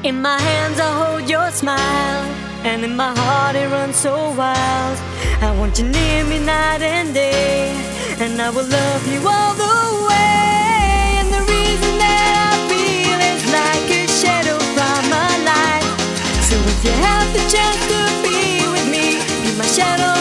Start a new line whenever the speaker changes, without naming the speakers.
In my hands I hold your smile, and in my heart it runs so wild. I want you near me night and day, and I will love you all the way. And the reason that I feel is like a shadow from my life. So if you have the chance to be with me, be my shadow